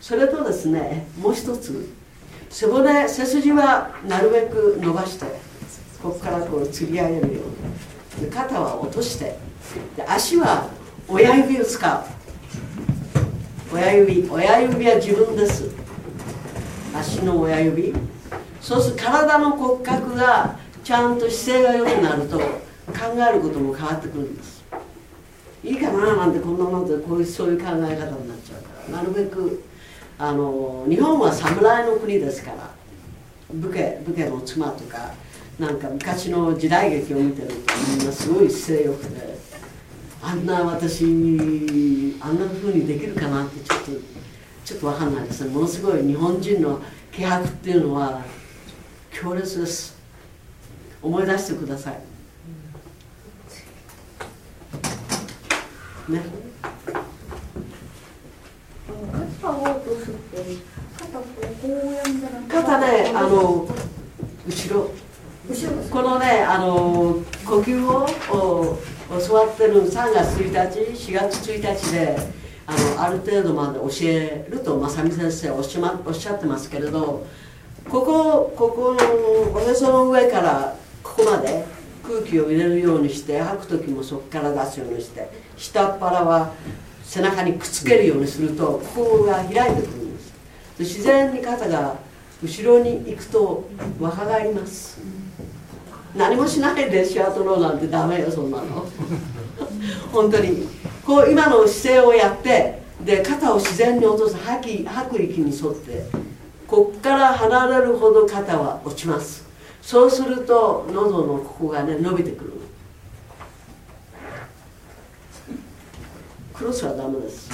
それとですね、もう一つ、背骨、背筋はなるべく伸ばして、ここからこう吊り上げるように、で肩は落として、で足は親指を使う。親指は自分です。足の親指。そうすると体の骨格がちゃんと姿勢が良くなると、考えることも変わってくるんです。いいかななんてこんなのでそういう考え方になっちゃうから、なるべく日本は侍の国ですから、武家の妻とかなんか昔の時代劇を見てるとみんなすごい姿勢よくて、私あんな風にできるかなってちょっと分かんないですね。ものすごい日本人の気迫っていうのは強烈です。思い出してくださいね。 肩を落とすって、 肩ね、後ろこのね、呼吸を教わってる3月1日4月1日である程度まで教えると正美先生おっしゃってますけれど、ここのおへその上からここまで空気を入れるようにして、吐く時もそこから出すようにして、下っ腹は背中にくっつけるようにすると、ここが開いてくるんです。で自然に肩が後ろに行くと若返ります。何もしないでシアトローなんてダメよ、そんなの本当にこう今の姿勢をやって、で肩を自然に落とす、吐く息に沿って、こっから離れるほど肩は落ちます。そうすると喉のここがね伸びてくる。クロスはダメです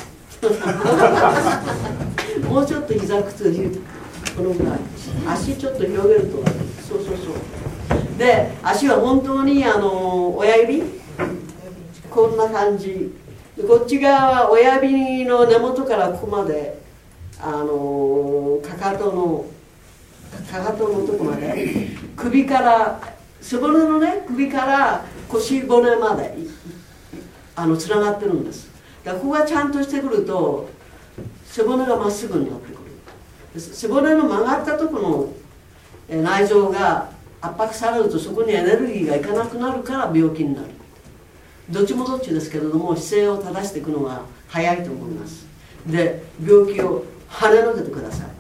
もうちょっと膝くつこのぐらい、足ちょっと広げると、そうで、足は本当に親指こんな感じ、こっち側は親指の根元からここまでかかとのとこまで、首から背骨のね、首から腰骨までつながってるんです。だからここがちゃんとしてくると背骨がまっすぐになってくる。背骨の曲がったところの内臓が圧迫されると、そこにエネルギーがいかなくなるから病気になる。どっちもどっちですけれども、姿勢を正していくのが早いと思います。で、病気を跳ねのけてください。